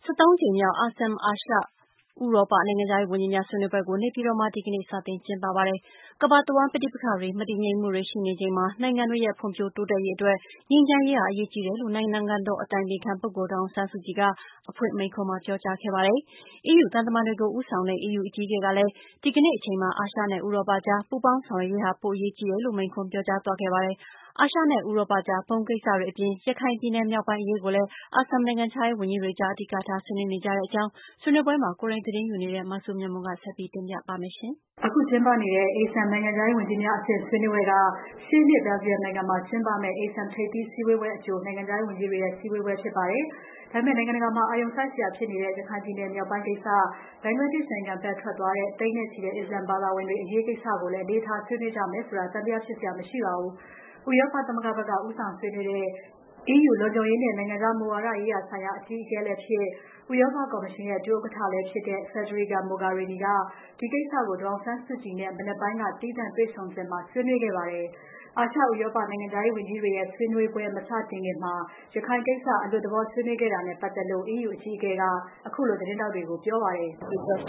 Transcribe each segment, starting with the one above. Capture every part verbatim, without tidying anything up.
ဆယ့်သုံးကြိမ်မြောက် ASEM အာရှဥရောပနိုင်ငံခြားရေးဝန်ကြီးများဆွေးနွေးပွဲကို နေပြည်တော်မှာ ဒီကနေ့ စတင်ကျင်းပပါတယ်။ ကမ္ဘာတဝန်း ပဋိပက္ခတွေ မတည်ငြိမ်မှုတွေရှိနေချိန်မှာ နိုင်ငံတွေရဲ့ဖွံ့ဖြိုးတိုးတက်ရေးအတွက် ငြိမ်းချမ်းရေးဟာအရေးကြီးတယ်လို့ နိုင်ငံတော်အတိုင်ပင်ခံပုဂ္ဂိုလ်ဒေါ်အောင်ဆန်းစုကြည်က အဖွင့်မိန့်ခွန်းမှာပြောကြားခဲ့ပါတယ်။ အီးယူသံတမန်တွေကိုဦးဆောင်တဲ့ အီးယူအကြီးအကဲကလည်း ဒီကနေ့အချိန်မှာ အာရှနဲ့ဥရောပကြား ပူးပေါင်းဆောင်ရွက်ရေးဟာ ပိုအရေးကြီးတယ်လို့ မိန့်ခွန်းပြောကြားသွားခဲ့ပါတယ်။ အာရှနဲ့ဥရောပကြား ဘုံကိစ္စတွေအပြင် ရခိုင်ပြည်နယ်မြောက်ပိုင်းအရေးကိုလည်း ASEM နိုင်ငံခြားရေးဝန်ကြီးတွေကြား အဓိကထားဆွေးနွေးနေကြတဲ့အကြောင်း ဆွေးနွေးပွဲမှာ ကိုယ်တိုင်သတင်းယူနေတဲ့ မစုမြတ်မွန်က ဆက်ပြီးတင်ပြပါမယ်။အခုကျင်းပနေတဲ့ ASEM နိုင်ငံခြားရေးဝန်ကြီးများအဆင့်ဆွေးနွေးပွဲက ရှေ့နှစ် Belgium နိုင်ငံမှာကျင်းပမယ့် ASEM ထိပ်သီးစည်းဝေးပွဲအကြို နိုင်ငံခြားရေးဝန်ကြီးတွေရဲ့ စည်းဝေးပွဲဖြစ်ပါတယ်။ ဒါပေမဲ့ နိုင်ငံတကာမှာ အာရုံစိုက်စရာဖြစ်နေတဲ့ ရခိုင်ပြည်နယ်မြောက်ပိုင်းကိစ္စ၊ Bangladesh နိုင်ငံဖက်ထွက်သွားတဲ့ သိန်းနဲ့ချီတဲ့ အစ္စလာမ်ဘာသာဝင်တွေအရေးကိစ္စကိုလည်း အလေးထားဆွေးနွေးကြမယ်ဆိုတာ သံသယဖြစ်စရာမရှိပါဘူး။ ဥရောပသမဂ္ဂဖက်က ဦးဆောင်ဆွေးနွေးတဲ့ အီးယူလုံခြုံရေးနဲ့ နိုင်ငံခြားမူဝါဒရေးရာဆိုင်ရာ အကြီးအကဲလည်းဖြစ် ဥရောပကော်မရှင်ရဲ့ ဒုဥက္ကဋ္ဌလည်းဖြစ်တဲ့ Federica Mogherini က ဒီကိစ္စကို ဒေါ်အောင်ဆန်းစုကြည်နဲ့ မနက်ပိုင်းက သီးသန့်တွေ့ဆုံစဉ်မှာ ဆွေးနွေးခဲ့ပါတယ်။ အာရှဥရောပနိုင်ငံခြားရေးဝန်ကြီးတွေရဲ့ ဆွေးနွေးပွဲမစတင်ခင် ရခိုင်ကိစ္စအလွတ်သဘောဆွေးနွေးခဲ့တာနဲ့ပတ်သက်လို့ အီးယူအကြီးအကဲက ခုလိုသတင်းထောက်တွေကိုပြောပါတယ်။ "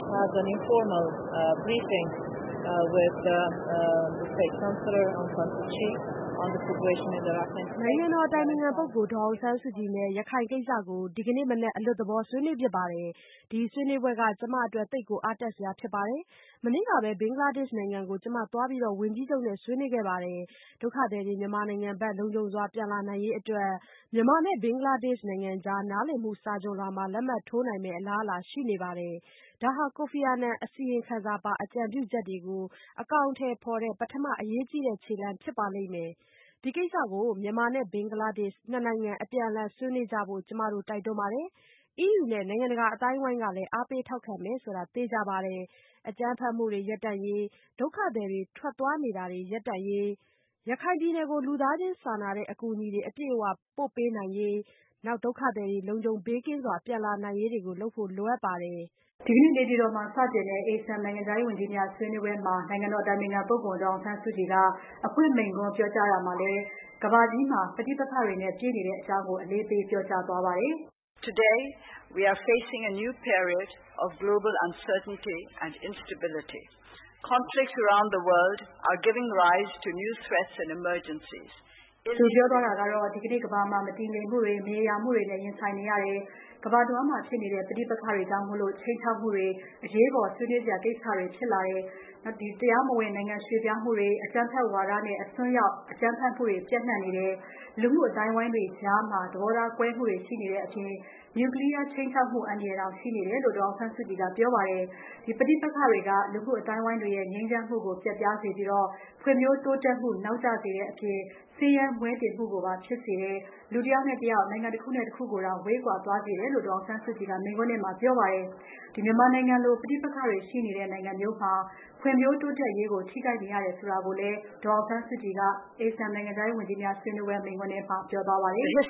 နိုင်ငံတော်အတိုင်ပင်ခံပုဂ္ဂိုလ်ဒေါ်အောင်ဆန်းစုကြည်နဲ့ ရခိုင်ကိစ္စကို ဒီကနေ့မနက် အလွတ်သဘောဆွေးနွေးဖြစ်ပါတယ်။ ဒီဆွေးနွေးပွဲက ကျမအတွက် သိပ်ကိုအားတက်စရာဖြစ်ပါတယ်။ မနေ့ကပဲ Bangladesh နိုင်ငံကို ကျမသွားပြီး ဝန်ကြီးချုပ်နဲ့ ဆွေးနွေးခဲ့ပါတယ်။ ဒုက္ခသည်တွေ မြန်မာနိုင်ငံဖက် လုံခြုံစွာပြန်လာနိုင်ရေးအတွက် မြန်မာနဲ့ Bangladesh နိုင်ငံကြား နားလည်မှုစာချွန်လွှာမှာ လက်မှတ်ထိုးနိုင်မယ့် အလားအလာရှိနေပါတယ်။ ဒါဟာ Kofi Annan အစီရင်ခံစာပါ အကြံပြုချက်တွေကို အကောင်အထည်ဖော်တဲ့ ပထမအရေးကြီးတဲ့ ခြေလှမ်းဖြစ်ပါလိမ့်မယ်။ ဒီကိစ္စကို မြန်မာနဲ့ Bangladesh ၂ နိုင်ငံအပြန်အလှန်ဆွေးနွေးကြဖို့ ကျမတို့ တိုက်တွန်းပါတယ်။ အီးယူနဲ့ နိုင်ငံတကာအသိုင်းအဝိုင်းကလည်း အားပေးထောက်ခံမယ်ဆိုတာ သေချာပါတယ်။ အကြမ်းဖက်မှုတွေရပ်တန့်ရေး၊ ဒုက္ခသည်တွေ ထွက်သွားနေတာတွေ ရပ်တန့်ရေး၊ ရခိုင်ပြည်နယ်ကို လူသားချင်းစာနာတဲ့အကူအညီတွေ အပြည့်အဝပို့ပေးနိုင်ရေး၊ ဒုက္ခသည်တွေ လုံခြုံဘေးကင်းစွာပြန်လာနိုင်ရေးတွေကို လုပ်ဖို့လိုအပ်ပါတယ်။ " ဒီကနေ့ နေပြည်တော်မှာစတင်တဲ့ ASEM နိုင်ငံခြားရေးဝန်ကြီးများဆွေးနွေးပွဲမှာ နိုင်ငံတော်အတိုင်ပင်ခံပုဂ္ဂိုလ်ဒေါ်အောင်ဆန်းစုကြည်က အဖွင့်မိန့်ခွန်းပြောကြားရာမှာလည်း ကမ္ဘာကြီးမှာ ပဋိပက္ခတွေနဲ့ပြည့်နေတဲ့အကြောင်းကို အလေးပေးပြောကြားသွားပါတယ်။ "ဒီကနေ့ကမ္ဘာမှာ မတည်ငြိမ်မှုတွေ၊ မရေရာမှုတွေနဲ့ ရင်ဆိုင်နေရတယ်။ ကမ္ဘာတဝန်းမှာဖြစ်နေတဲ့ ပဋိပက္ခတွေကြောင့် ခြိမ်းခြောက်မှုတွေ၊ အရေးပေါ်ဆွေးနွေးစရာကိစ္စတွေဖြစ်လာတယ်။ တရားမဝင်နိုင်ငံရွှေ့ပြောင်းမှုတွေ၊ အကြမ်းဖက်ဝါဒနဲ့ အစွန်းရောက်အကြမ်းဖက်မှုတွေပျံ့နှံ့နေတယ်။ လူမှုအသိုင်းအဝိုင်းတွေကြား သဘောထားကွဲမှုတွေရှိနေတဲ့အပြင် Nuclear ခြိမ်းခြောက်မှုအန္တရာယ်တောင်ရှိနေတယ်လို့ ဒေါ်အောင်ဆန်းစုကြည်ကပြောပါတယ်။ ဒီပဋိပက္ခတွေက လူမှုအသိုင်းအဝိုင်းတွေရဲ့ ငြိမ်းချမ်းမှုကို ပျက်ပြားစေပြီး ဖွံ့ဖြိုးတိုးတက်မှုနောက်ကျစေတဲ့အပြင် ဆင်းရဲမွဲတေမှုကိုပါဖြစ်စေတယ်။ လူတယောက်နဲ့တယောက် နိုင်ငံတခုနဲ့တခုကိုတောင် ဝေးကွာသွားစေတယ်လို့ ဒေါ်အောင်ဆန်းစုကြည်က မိန့်ခွန်းထဲမှာပြောပါတယ်။ မြန်မာနိုင်ငံလို ပဋိပက္ခတွေရှိနေတဲ့နိုင်ငံမျိုးမှာ ဖွံ့ဖြိုးတိုးတက်ရေးကို ထိခိုက်နေရတယ်ဆိုတာကိုလည်း ဒေါ်အောင်ဆန်းစုကြည်က ASEM နိုင်ငံခြားရေးဝန်ကြီးများဆွေးနွေးပွဲမိန့်ခွန်းထဲမှာပြောသွားပါတယ်။ "မြန်မာ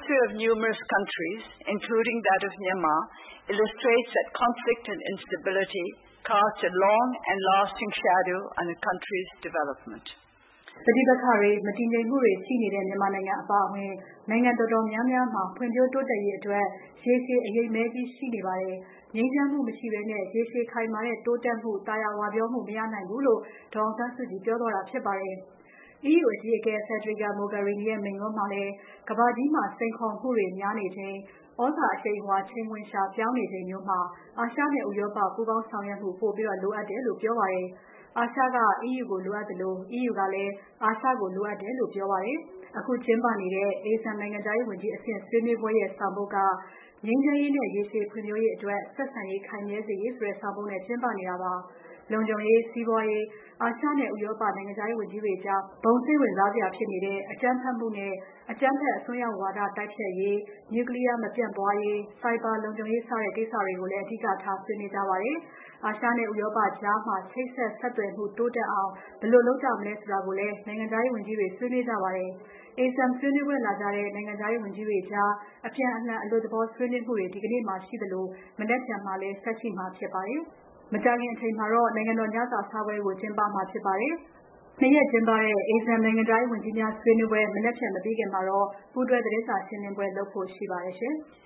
ပဋိပက္ခတွေ၊ မတည်ငြိမ်မှုတွေရှိနေတဲ့ မြန်မာနိုင်ငံအပါအဝင် နိုင်ငံတော်တော်များများမှာ ဖွံ့ဖြိုးတိုးတက်ရေးအတွက် ရေရှည်အရိပ်မည်းကြီးရှိနေပါတယ်။ ငြိမ်းချမ်းမှုမရှိဘဲ ရေရှည်ခိုင်မာတဲ့တိုးတက်မှု သာယာဝပြောမှု မရနိုင်ဘူးလို့ ဒေါ်အောင်ဆန်းစုကြည်ပြောသွားတာဖြစ်ပါတယ်။ အီးယူအကြီးအကဲ Federica Mogherini ရဲ့မိန့်ခွန်းမှာလည်း ကမ္ဘာကြီးမှာ စိန်ခေါ်မှုတွေများနေချိန်၊ သြဇာအရှိန်အဝါချိန်ခွင်လျှာပြောင်းနေချိန်မျိုးမှာ အာရှနဲ့ဥရောပပူးပေါင်းဆောင်ရွက်မှု ပိုပြီးလိုအပ်တယ်လို့ပြောပါတယ်။ အာရှက အီးယူကိုလိုအပ်သလို အီးယူကလည်း အာရှကိုလိုအပ်တယ်လို့ပြောပါတယ်။ အခုကျင်းပနေတဲ့ ASEM နိုင်ငံခြားရေးဝန်ကြီးအဆင့်ဆွေးနွေးပွဲရဲ့ဆောင်ပုဒ်က ငြိမ်းချမ်းရေးနဲ့ ရေရှည်ဖွံ့ဖြိုးရေးအတွက် ဆက်ဆံရေးခိုင်မြဲစေရေးဆိုတဲ့ဆောင်ပုဒ်နဲ့ ကျင်းပနေတာပါ။ လုံခြုံရေး၊ စီးပွားရေး၊ အာရှနဲ့ဥရောပနိုင်ငံခြားရေးဝန်ကြီးတွေကြား ဘုံစိတ်ဝင်စားစရာဖြစ်နေတဲ့ အကြမ်းဖက်မှုနဲ့ အကြမ်းဖက်အစွန်းရောက်ဝါဒတိုက်ဖျက်ရေး၊ Nuclear မပြန့်ပွားရေး၊ Cyber လုံခြုံရေး စတဲ့ကိစ္စတွေကိုလည်း အဓိကထားဆွေးနွေးကြပါတယ်။ အာရှနဲ့ဥရောပကြား ချိတ်ဆက်ဆက်သွယ်မှုတိုးတက်အောင် ဘယ်လိုလုပ်ကြမလဲဆိုတာကိုလည်း နိုင်ငံခြားရေးဝန်ကြီးတွေ ဆွေးနွေးကြပါတယ်။ ASEM ဆွေးနွေးပွဲလာကြတဲ့ နိုင်ငံခြားရေးဝန်ကြီးတွေကြား အပြန်အလှန်အလွတ်သဘောဆွေးနွေးမှုတွေ ဒီကနေ့မှာရှိသလို မနက်ဖြန်မှာလည်း ဆက်ရှိမှာဖြစ်ပါတယ်။ မကြာခင်အချိန်မှာတော့ နိုင်ငံတော်ညစာစားပွဲကို ကျင်းပမှာဖြစ်ပါတယ်။ ၂ ရက်ကျင်းပတဲ့ ASEM နိုင်ငံခြားရေးဝန်ကြီးများဆွေးနွေးပွဲ မနက်ဖြန်မပြီးခင်မှာတော့ ပူးတွဲသတင်းစာရှင်းပွဲလုပ်ဖို့ရှိပါတယ်ရှင်။